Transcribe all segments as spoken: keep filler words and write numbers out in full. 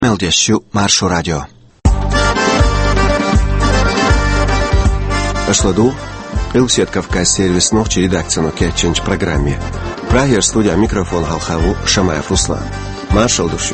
Мелдещу Маршу радио. Ашладу, Илсет Кавказ сервис ногчи редакцияну кетченч программе. Прагер студия микрофон Халхаву Шамаев Руслан. Маршал душу.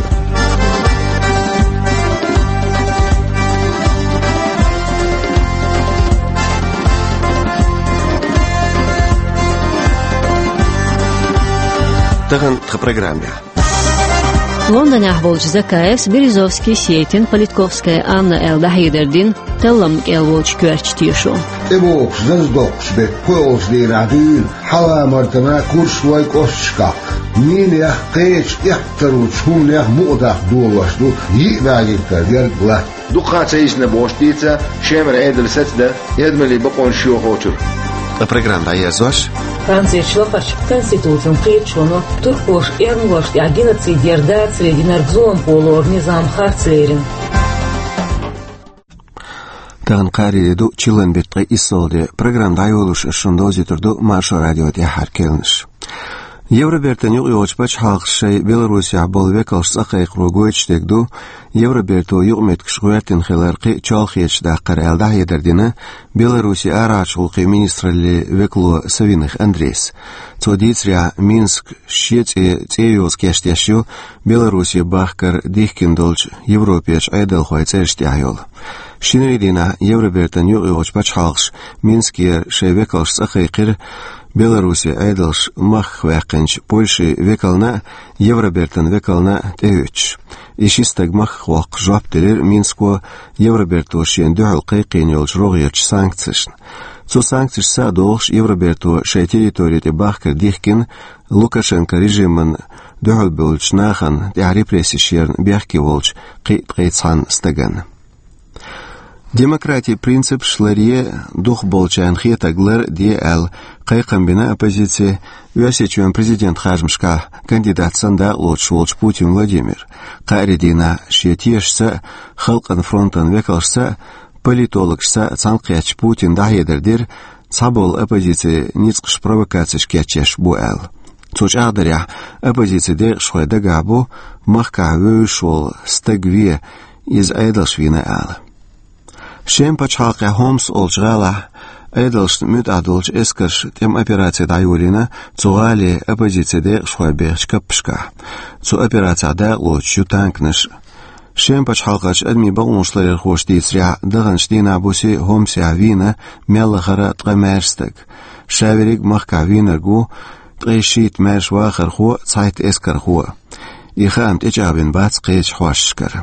Таган тха программе. Лондоне болч Закаевс, Березовский Сетин, Политковская Анна Элда Хайдердин, Теллам Элволч Кюрчтишу. Эбокс, Заздокс, Бек, Пэлс, Лирадин, Хала Мартана, Курс Лайк Ошчка. Минях, Кейч, Яхтаруч, Хумнях, Мудах, Дулашду, Йидагинка, Вергла. Духаца изна боштица, Шемер Эдел Сецда, Едмели Бакон Шиохочур. La программа «Аязош». Франция члопаш Конституциям причину Туркош Эрнгош и одиннадцать дердат среди наргзом полуор низам харцерин. Таган қари еду чилен бетқи исолде программа «Аязош» шундози турду Маршу радио тяхар келниш. Евробертен юг йочпач халқшай Белоруссия бол векалш сақайқ ругуечтегду Евроберту юг меткшгуятин хиларқи чалхиеч даққар элда едердина Белоруссия арачулқи министрали веклу Савиных Андрейс. Цодицрия Минск щети теюз кештящу Белоруссия бахкар дихкиндолч Европеч айдалхуай цештяйол. Шинридина Евробертен юг йочпач халқш Минскер шай векалш сақайқир Белоруссия айдалш махвякенч Польши векална Евробертен векална теюч. Ишистаг махвак жаптелер Минско Евроберту шен дюхал қайқин йолч роғиоч санкцишн. Цу санкциш садолш Евроберту шай территории бахкар дихкин Лукашенко режимын дюхал болч нахан тя репрессии шерн бяхки волч қайцхан стаган. Демократия принцип шларие дух болчан хетаглер ди-эл кайкамбина оппозиции вясечуен президент хажмшка кандидат санда лучшулч Путин Владимир. Каридина шетешса халкан фронтан векалшса политологша цанкяч Путин дахедердир цабол оппозиции ницкш провокация шкячеш буэл. Цуч агдаря оппозиции де шхойдагабу махка вышел стагве из айдалшвина эл. Шемпач халка Хомс олжгала айдалш мют адолч эскаш тем операция дайулина цугали оппозиция де шхойбеч капшка. Цу операция да лучу танкнеш. Шемпач халкач адми багуншлар хоштисря дагынштина буси Хомся вина мелахара тгамерстак. Шаверик махка винергу трешит мершва харху цайт эскарху. Ихамт эчабин бац қеч хошкар.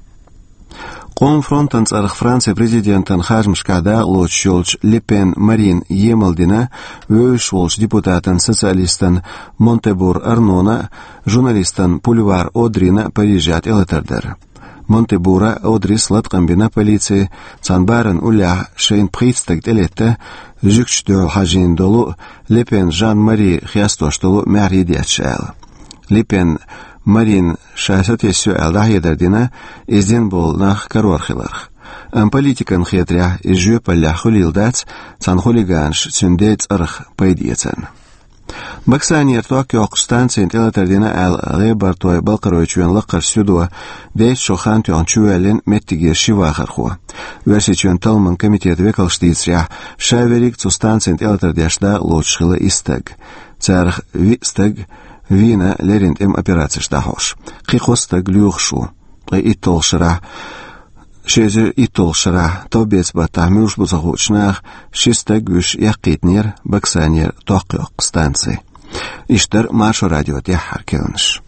Кон фронтан царх Франция президентан хажмшкада лочшолч Лепен Марин Емалдина вöшволч депутатан социалистан Монтебур Арнона журналистан Пульвар Одрина Парижат элатардер. Монтебура Одрис латкамбина полиции цанбаран уля шейн пристак делетте жүкчдö хажин долу Лепен Жан-Мари хястоштолу мәридетшэл. Лепен Марин шасатесю элдахедердина изден бол нах карорхиларх. Ам политикан хетря изжö палля хулилдац цан хулиганш цюндец арх пайдецен. Баксанер Токио станциян телатардина ал лебартой балкаройчуен лаққар сюдуа дейт шохан тюан чуэлен меттигер шивахархуа. Версичуен талман комитет векалштицря шаверик цу станциян телатардяшда лучшила истаг. Царх вистаг Вина леринт эм операция штахош. Қиқоста глюхшу. Итолшара. Шезер итолшара. Тобец бата мюш бузахучнах. Шиста гүш яқитнер баксанер тоқиоқ станции. Иштар Маршу радио тяхар келнш.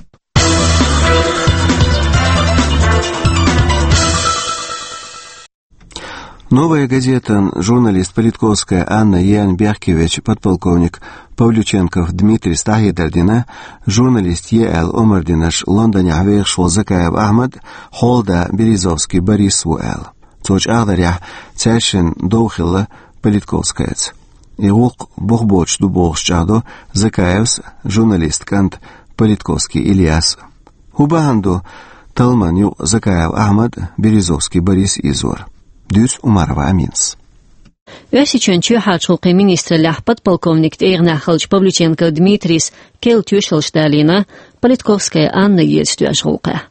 Новая газета, журналист Политковская Анна Ян Бяхкевич, подполковник Павлюченков Дмитрий Стахидардина, журналист Е.Л. Омардинаш Лондоне Авейхшвол Закаев Ахмад, Холда Березовский Борис Вуэл. Цоч Агдаря Цяшин Доухилла Политковскаяц. Игук Бухбоч Дуболшчадо Закаевс, журналист Кант Политковский Ильяс. Хубаганду Талманю Закаев Ахмад, Березовский Борис Изор. Дюс Умарова Аминс. Вясиченчу хачулқи министра ляхпат полковник Тейгнахалч Павлюченко Дмитрис Кел Тюшелшталина Политковская Анна Ельстюашулқа.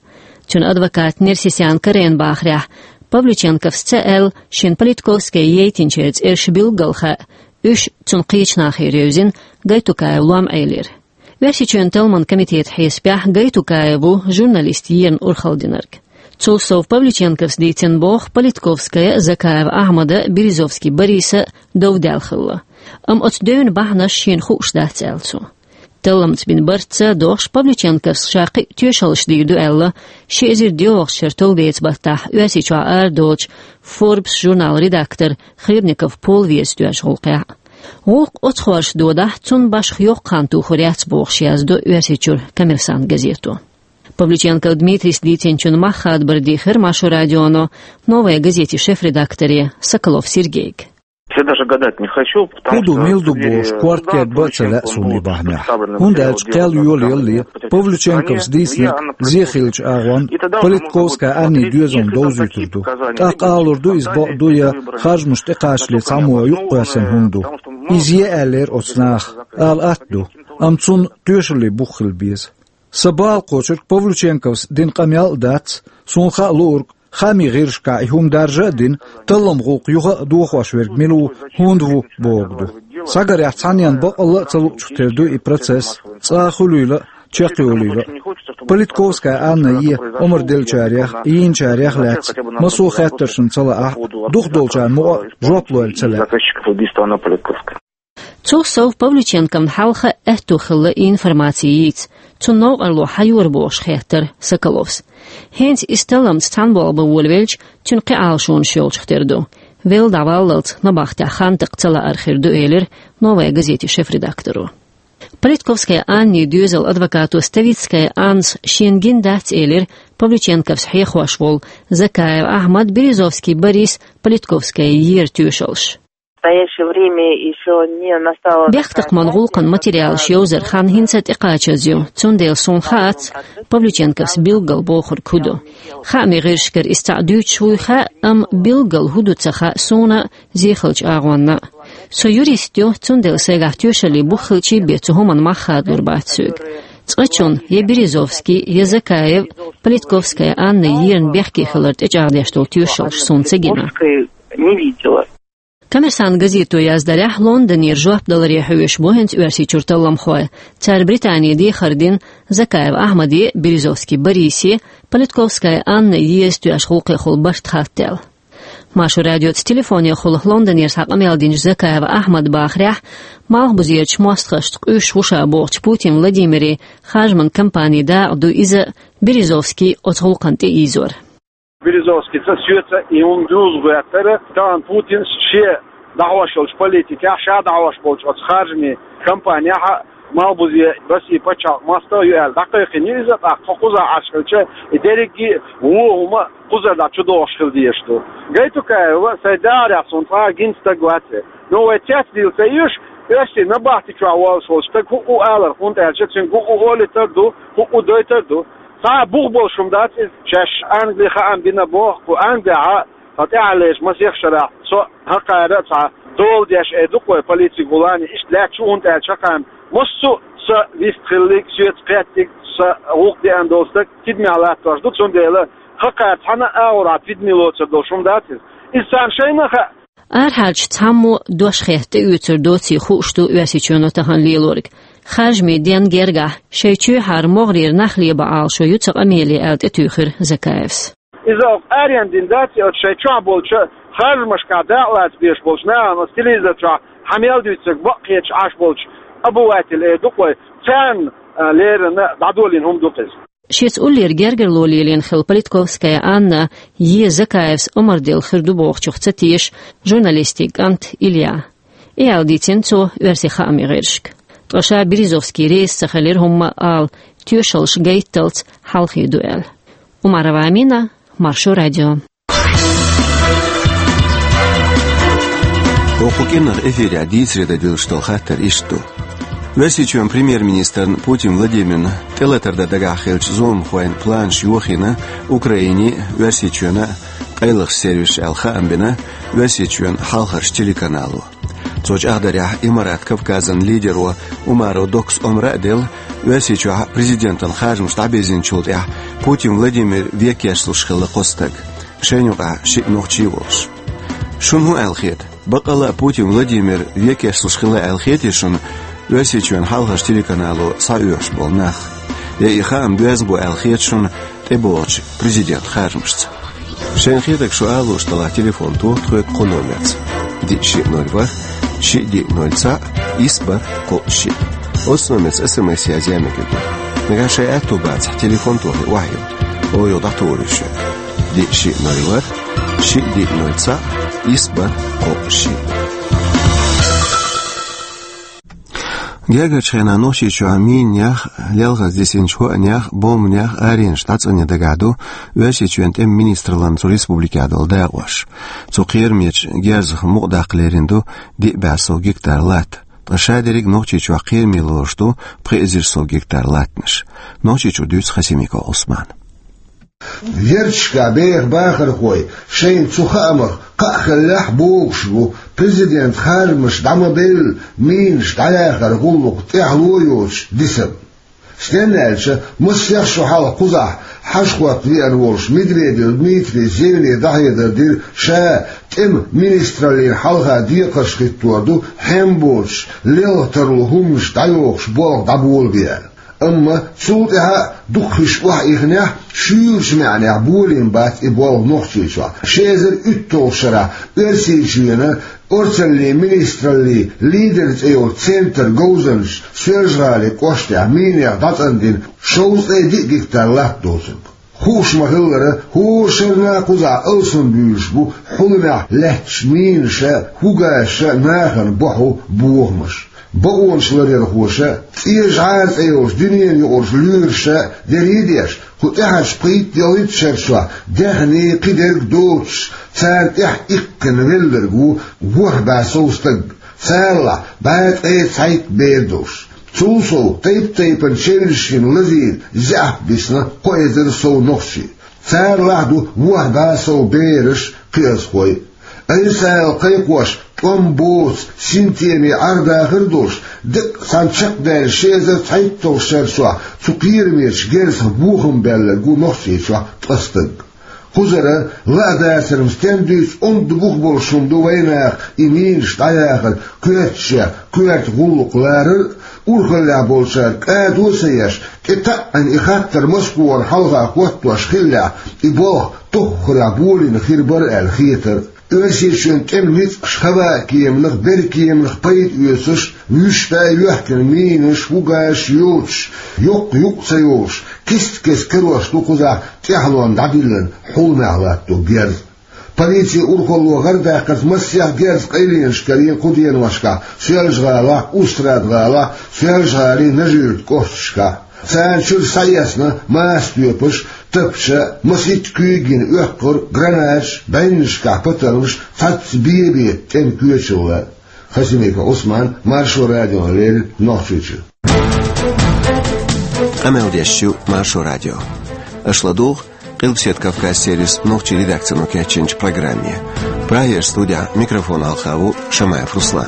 чун адвокат Нерсисян Каренбахрях, Павлюченковс цел, шин политковская ейтинчец эрш билгалха, үш цун қиечнахи рюзин, гайтукая луам эйлер. Версичен Телман комитет хеспях гайтукаеву журналист Йен Урхалдинарк. Цулсов Павлюченковс дейтен бог политковская Закаева Ахмада Березовский Бориса Довдялхылла. Ам от дөйн бахнаш шин хушда целцу. Телламц бин барца дош Павлюченковс шақи тюшалш дирду элла, шезир диоғ шертол дейц баттах Версичуа Ардоч, Forbes журнал редактор Хребников Пол Вестюаш ғолқя. Ғолқ отхуаш дода цун баш хьоқ қанту хуряц боғ шиязду Версичур Коммерсант газету. Павлюченко Дмитрий Слитенчун Махат Бардихер Машу Радиону, новая газете шеф-редакторе Соколов Сергейк. Я даже гадать не хочу, потому что... Милду бош, квартет бацеля сумли бахня. Хундалч тел юлили, Павлюченковс дисник, зехилч агон, политковская арни дюзон доузютурду. Так алурду из бадуя хажмуш текашли самуа юқуасен хунду. Изье элер оцнах, ал атду, амцун тюшли бухил биз. Сабал кочерк Павлюченковс дин камял дац, сунха лург, خامي غيرشكا هم درجة دين تلم غوق يوغا دوخواش ورق ملو هوندو بوغدو ساقر يحتانيان بق الله تلو چختردو اي процесс цахулуйла чекиулуйла политковская анна ие умр делчарях иин чарях лец масу хаттершин цала ах дух долчан мо жоплуэль цала Цусов Павлюченком халха эхтухылла информацииц цунов арло хайур бош хеттер Соколовс. Хенс истелам Станбол бавулвельч чунқи алшун шолчхтерду. Вел даваллалт набахта хантық цала архирду элер новая газете шеф-редактору. Политковская Анни дюзел адвокату Ставицкая Анс Шенгин дац элер Павлюченковс хехуашвол Закаев Ахмад Березовский Борис Политковская ер тюшалш. В настоящее время еще не настало... Бяхтак монголкан материал шьозер хан хинцет иқачазю, цундел сон хац, Павлюченковс билгал бохур куду. Хами гиршкер истадуч шуйха, ам билгал худу цаха сона зехалч агуанна. Со юристю цундел сегахтюшали бухалчи бецухоман махадлур бацюг. Цачун, е Березовский, е Закаев, Политковская Анна Ерн Бяхки халарт эчардяштол тюшалш сон цегина. Не видела. Коммерсант газету яздарях Лондоне ржуап доларе хөвеш бохенц верси чурталлам хой. Царь Британии ди хардин Закаев Ахмади Березовский Бориси, Политковская Анна есту аш хулқи хул башт хаттел. Машу радио с телефоне хулах Лондонер сақам ялдинж Закаев Ахмад бахрях, малх бузирч мостхашт үш вуша бохч Путин Владимири, хажман компании да ду иза Березовский от хулқанте изор. Березовский цасюется, и он дюз вятера, там Путин ще дағуашылш политики, аша дағуаш болч от схаржми компания, малбузи России почал маста юэл, дақиқи низат, а қоқуза ашқылча, и дереги уома қузада чудо ашқыл дейшду. Гайтукаева сайдаря сонтра гинста гуатсе. Но вэтяц дилса юш, Если на бахте чуавал шолш, так ху алар, хун тэлчэ, цин ху оли тэрду, ху дой тэрду. Са бух бол шумдат, чаш Англия ха амбина бох, ху Англия هتعلش مسيح شرع سو هقارة تا دول ديش ادوكو полиции гулани иш лячу он та чакам мосу с вистрилик сюет пятик с рукди андостак тидмяла тож ду цондела хакат хана аура тидмилоцер до шумдатис исан шейнаха архач таму дошхехте ütür doci xushtu üesiçöno tahan lilorg xajmi den gerga şeyçü har moğrir naxliye baal şo yutsaq ameli elt etüxir Zakayevs إذا أريان دين داتي أو شيء شو بقول شو خارج مش كذا لا تبيش بقولش نعم استيليزة شو حميل ديتك بقيت عاش بقولش أبوات اللي دقوا كان ليرنا بعدولين هم دقز شيت أولير جرجر لوليلين خل بوليتكوفسكايا أنا يه زكايفس أمر ديل خردو بوخ تيش جورناليستيك أنت إليا إيال ديتين تو ورسي خامي غيرشك تغشا بريزوفسكي ريس سخلير هم آل تيوشلش جيتلت حالخي دوال Умарова Амина, Маршу радио. Окукинах эфире адисреда дилштол хаттер ишту. Версичуем премьер-министр Путин Владимир телетерда дагахелч зон хуайн планш юхина Украине версичуена айлах сервис алха амбина версичуен халхарш телеканалу. زوج أقدر إمارات كفكازن ليدر وأمارو دوكس أمرأ دل واسيچو президент خارج مستعبزين شوط إح بوتين فلاديمير فيكياسلوش خلا قستق شينوقع شيء نوخشيوش شون هو الخيط بقى بوتين فلاديمير فيكياسلوش خلا الخيطيشون واسيچوان حلقش تيليكانالو سايوش بالنخ يا إخام بيزبو الخيطشون تبوش президент خارج مست شين خيطك سؤال واشتغل تليفون تو تخوي قنومت دي شيء نورفر شيء دي نورسا يسبر قو شيء أصنمت اسم السياسية مكتوب نقاشي أتو بعد تليفون توهي وحيو أو يوضع توريش دي شيء نورفر شيء دي نورسا يسبر قو شيء Гега чхена ноши чуаминях лелга десенчуанях бомнях арен штатсоне дагаду веши чуентем министрлан цу республики адалдагваш. Цу кирмеч герзх мугдаклеринду ди басо гектар лат. Ташадериг ноши чуа кирмилошту презирсо гектар латнш. Ноши чу дюц хасимика Осман. Верчка бех бахар хой шейн цухамах кахлах бокшбу президент хармш дамабел минш таляхар гуллук тяхлуюш дисем стенельше мусьях шухал кузах хашхуат виарворш Медведев Дмитрий Зевни дахида дир ша тем министрали халха диқашхиттуаду хембош лелтару хумш тайохш бог дабулбия أما صوتها دخش واحد إغنية شيرش معني عبولين بات إبوال نوختي شوا شيزر اتوشرا ارسي شوينا ارسل لي منستر لي ليدرز ايو سنتر جوزنش سيرجرالي كوشتي عميني اغداتندين شوز اي دي جيكتار لات دوزن خوش مهلره خوشنا قزع ألسن بيشبو حلنا لحش مينشا هوغاشا ناخن بوحو بوهمش بقول شلري خوشة إيش عارف إيش دنيا يقولش ليرشة دريديش كنت إحش قيت يويت شرشوا دهني قدر دوش سان إح إكن ويلرجو وح باسوستج سالا بعد إيه سايت بيردوش توصو تيب تيبن شيرشين لذين زعب بسنا قويزر سو نخشي سان لحدو وح باسو بيرش قياس خوي أي سال قيقوش قنبوس سنتيمي عردا غردوش دق سانشق دار شيزر تحيطو شرشوا سقير ميرش جيرس بوخم بيلا قو نخشي شوا تقصدق خزرة لا داسر مستندوس اند بوخ بولشون دو ويناخ إمين شتاياخر كويتشا كويت غلق لارر أورخلا بولشار كادو سياش كتا أن إخاطر مسكور حلغا قوتوش خلا إبوه تخرى بولين خيربر الخيطر أرسل شون كملت شخبا كيملخ بر كيملخ بيت يسش ويشتا يحكن مينش وقاش يوش يق يق سيوش كست كست كروش تقوزا تحلوان دعدلن حول معلاتو جرز بليتي أورخلو غردا قد مسيح جرز قيلين شكرين قدين وشكا سيالش غالا أستراد غالا سيالش غالي نجيرت كوشكا سان شل سياسنا ما استيوبش تبشا مسيت كيجين أحقر غرناش بينش كعبترمش فاتس بيبي تن كيوشولا خسيميك عثمان مارشو راديو هليل نوحشوشو أمل ديشو مارشو راديو أشلادوغ قلبسيت كافكاس سيريس نوحشي редакцию كاتشنج программе Праер студия микрофон Алхаву Шамаев Руслан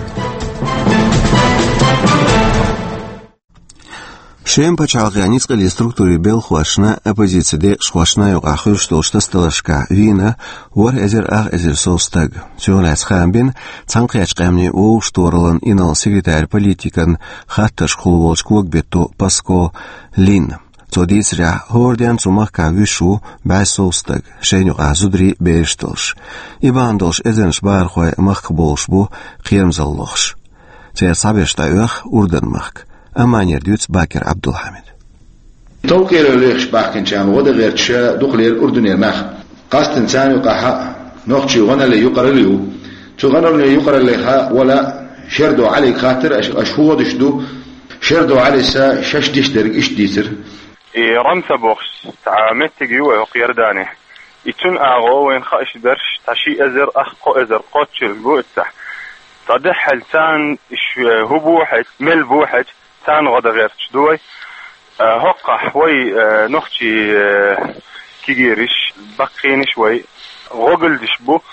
Шем почалғы аницқали структури бел хуашна оппозициде шхуашна юқ ахыр штолшта сталашка вина уар әзір ақ әзір соустаг. Сюғләс хамбин цанқияч қамни оу шторылын инал секретарь политикан хатташ хулволч куакбетту Паско Лин. Цодисря хордян цумахка вишу бәс соустаг. Шен юқ азудри берштолш. Ибандолш әзінш бархуай махк болш бу қиямзаллош. Цер сабешта уах урдан махк. أمانير ديوتس باكر عبد الحميد توقير ليش باكن كان ودا غير تشا دخل الأردن ناخ قاست إنسان يقع نوختي غنا اللي يقرأ له تغنى اللي يقرأ له ولا شردوا عليه خاطر أشهود دشدو شردوا عليه سا شش ديش درج إيش ديسر رمث بوخس تعامت جوا وقير دانه يتون أغو وين خاش درش تشي أزر أخو أزر قاتل جو التح تضح لسان هو بوحد مل بوحد تان غدا غير تشدوي هقع حوي نختي كيجيرش بقين شوي غوغل دشبو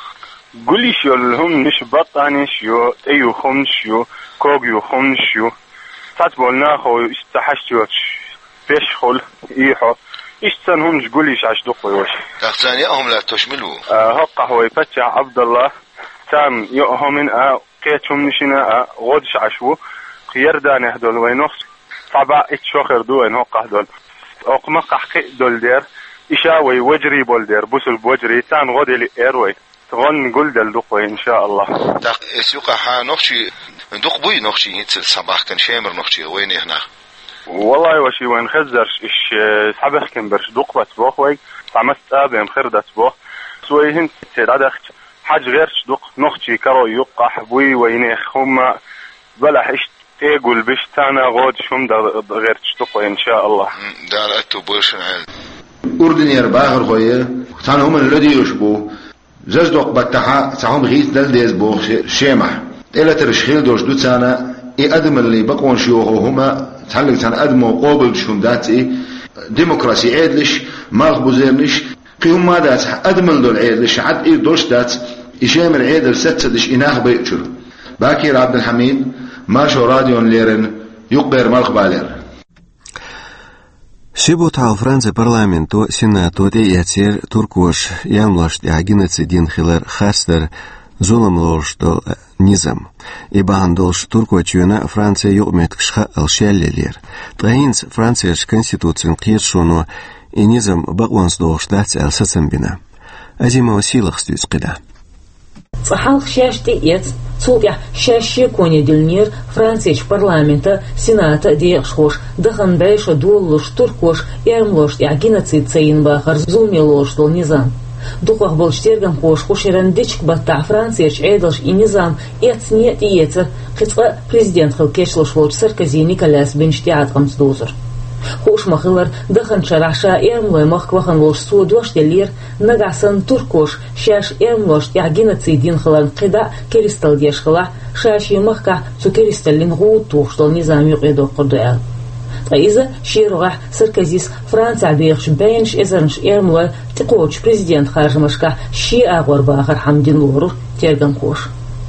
قولي شو لهم نش بطاني شو أيو خمس شو كوجيو خمس شو تطبولنا خو استحشتوش فيش خل إيحو إشتن هم جقوليش عش دقوا وش تختاني أهم لا تشملوا هقا هو يفتح عبد الله تام يؤهمن أ قيتهم نشنا غودش عشو خير دانه دول وينوخ طبعا اتشوخر دو وين هقا دول أقمق حقي دول دير إشاوي وجري بول دير بوسل بوجري تان غودي لإيروي تغن نقول دل دقوا إن شاء الله دق اسيوقا ها نوخشي دق بوي نوخشي يتسل صباح كان شامر نوخشي وين هنا والله وشي وين خزرش إش صباح كان برش دق بتبوخ وي عمست أبي مخردة بوخ سوي هنت تدخت حاج غيرش دق نوخشي كرو يقع حبوي وينيخ هما بلا إش تقول بيش تانا غود شوم دا غيرش دقوا إن شاء الله دار أتو بوشن عال أردن يرباغر خويا تانا هم الذي يشبو زج دوق بتاعها تعهم غيث دل ديز بوخ شيمح إلا ترشخيل دوش دو تانا إي أدم اللي بقون شيوخو هما تحلق تان أدمو قوبل شون داتي ديمقراسي عيدلش ماغبو زيرنش قيهم ما دات أدمل دول عيدلش عد إي دوش دات إشام العيدل ستسدش إناخ بيقشر باكير عبد الحميد ماشو راديون ليرن يقبر مالخ بالير Сибутал Франция парламенту сенату те ятер туркош ямлаш агинец дин хилер хастер зуламлошто низам ибандолш туркочуна Франция юметкшха алшеллер траинс Франция конституциян киршуну и низам багвансдоштац алсасамбина азима силах стюцкида صحال خشاشتي يتس صوبيا شاشي كوني دلنير فرانسيش парламента سيناتا ديخشوش دخن بايشو دولوش تركوش يرملوش يعجينا تسيتسين باخر زوميلوش دول نظام دوخوخ بولشتيرغن خوش خوشيران ديشك بطع فرانسيش عيدلش и نظام يتس نيت يتر خطقة президент خلقيشلوش волч سركزي نيكولاس بنشتيعات خمس دوزر خوش مخلر دخن شرعشا إرملوي مخكوخن волш سودوش دلير نقعسن تركوش شاش إرملوش يعجينا تسيدين خلان قدا كريستال ديش خلا شاشي مخكا تو كريستالين غود توخش دول نظام يقيدو قردوال إذا شيروغح سركزيس فرانسا بيخش بينش إزرنش إرملوي تقوش президент خارجمشكا شي أغور باخر حمدين لورو تيرغن خوش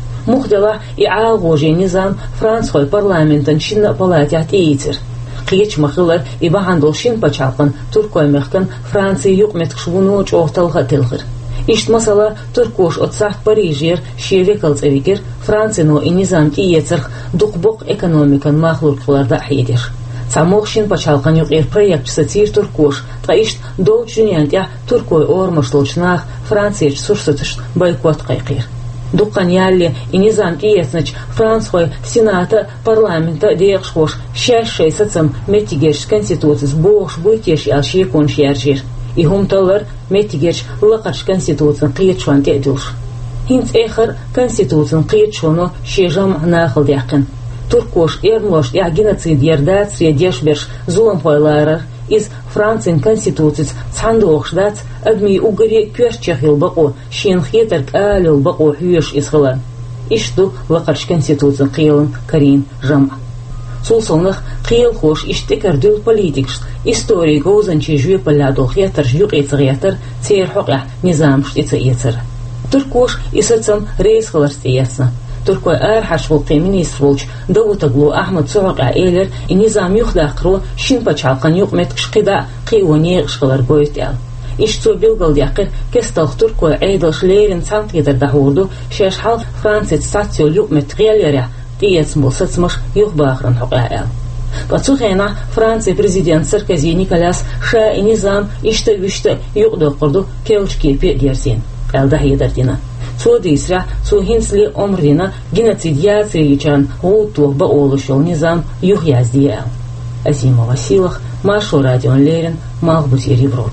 مخدلا إعاغوجي نظام فرانس خوي парламентن شنا بلاتيات إيتر قيش مخلر إبا عندوشين بچالقن تركوي مخكن فرانسي يقمت كشونوش أوهتلغة تلغر إشت مسألة تركوش أتصاف باريجير شيريكالز أويكر فرانسي نو إنظام تي يترخ دقبق إكономикан مخلور كفلر دا حيدير تعموخشين بچالقن يقير проект ساتير تركوش تقايشت دول جنيانتيا تركوي أورمشتلوشناخ فرانسيش سورستش بايكوت قيقير دقن يالي إنظام تيسنش فرانس خوي سيناتا парламента ديخشوش شاش شي ساتسم متيجيش конституцияс بوخش بويتيش يالشي كونش يارجير إهم تلر متيجيش لقرش конституциян قيتشوان تأدوش هنت آخر конституциян قيتشونو شيجام ناخل ديقن تركوش إرملوش يعجيناتسيد يردات سيديش برش زولم خويلارر из Францин конституцияс цандоохш дат адми угари кёрчех илбaqo шенхетер алил бaqo хүйеш исхылар ишту лақарш конституция қиылын карин жама сулсонах қиыл хош иштекер дул политикш история гоузанчи жуе палядол хетер жук ецгетер цер хоqa низам штица ецер туркош исацам рейс хларстиясна تركوا أرحش والقيمينيس والش دو تقلو أحمد سعق عائلر النظام يخدقرو شين بچالقن يقمتكش قدا قيواني غشغلر بويتال إشتو بيلغل ديقر كستلخ تركوا عيدلش ليرين سانتيدر دهوردو شاش حال فرانسيت ساتسيو يقمت غياليريا ديت مبسطمش يخباخرن حقائل بطوخينا فرانسي президент سركزي نيكولاس شا النظام إشتا وشتا يقدو قردو كيوش كيبي ديرسين قال ده يدردينا سودي إسرع سو هنسلي عمرنا جناتيديات ريجان غوتوه بقولش النظام يحيى ازدياء أزيمة وسيلخ ماشو راديون ليرن مغبوطي ريبروب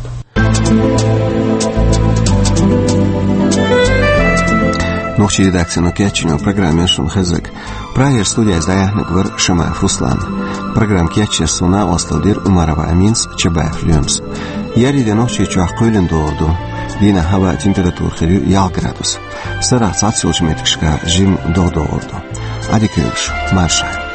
Ногчи редакцияны кячинен программе шун хызык. Прайер студия издаяхны гвар Шамаев Руслан. Программ кячер суна осталдир Умарова Аминс Чабаев Люмс. Яриде ногчи чуах көлін доорду. Дина хава температур хирю ял градус. Сара сат сулчметкшка жим до доорду. Ади көлш, маршай.